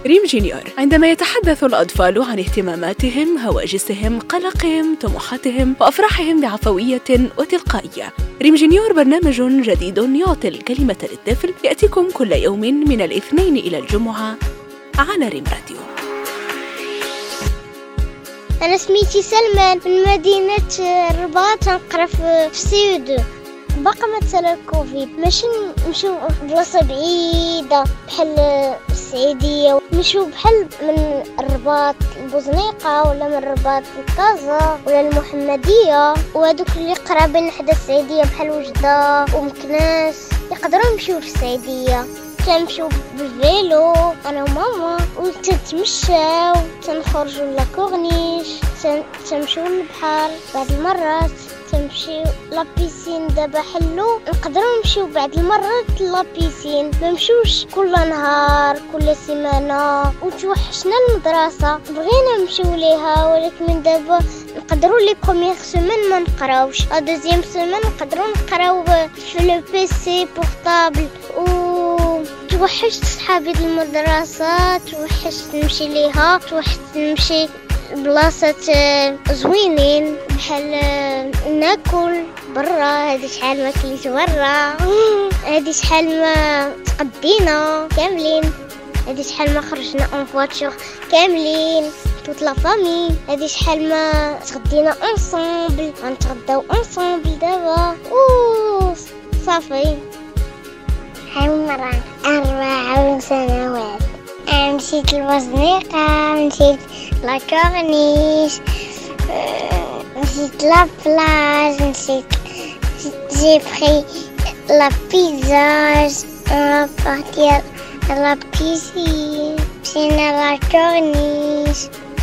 ريم جونيور. عندما يتحدث الأطفال عن اهتماماتهم، هواجسهم، قلقهم، طموحاتهم وأفراحهم بعفوية وتلقائية. ريم جونيور برنامج جديد يعطي الكلمة للطفل، يأتيكم كل يوم من الاثنين إلى الجمعة على ريم راديو. أنا سميتي سلمان من مدينة الرباط، نقرأ في سيود. بقى مثلا الكوفيد ماشي نمشيو بلاصة بعيدة بحال السعيدية، نمشيو بحال من الرباط البوزنيقة ولا من الرباط لكازا ولا المحمدية، وهذوك اللي قرابين حدا السعيدية بحال وجدة ومكناس يقدروا يمشيو للسعيدية. تنمشيو بالفيلو انا وماما وتتمشاو، تنخرجوا لاكورنيش، تنمشيو للبحر. بعض المرات تمشيو لابيسين. دابا حلو نقدروا نمشيو بعض المرات لابيسين، ما نمشيوش كل نهار كل سيمانه. وتوحشنا المدرسه، بغينا نمشيو ليها، ولكن دابا نقدروا لي بروميير سيمين ما نقراوش، دوزيام سيمين نقدروا نقراو في لو بيسي بورطابل. توحشت صحابي المدرسة، توحشت نمشي ليها، توحشت نمشي بلاصة زوينين بحال ناكل برا. هذه شحال ما كليت برا، هذه شحال ما تقدينا كاملين، هذه شحال ما خرجنا اون فواتور كاملين توت لا فامي، هذه شحال ما تغدينا انصامبل، غنتغداو انصامبل دابا. صافي. عمران 4 سنوات. مشيت البوزنيقة، مشيت لاكورنيش، مشيت لابلاج، مشيت جي بخي لا بيزا لابارتي لابيسين، مشينا لاكورنيش.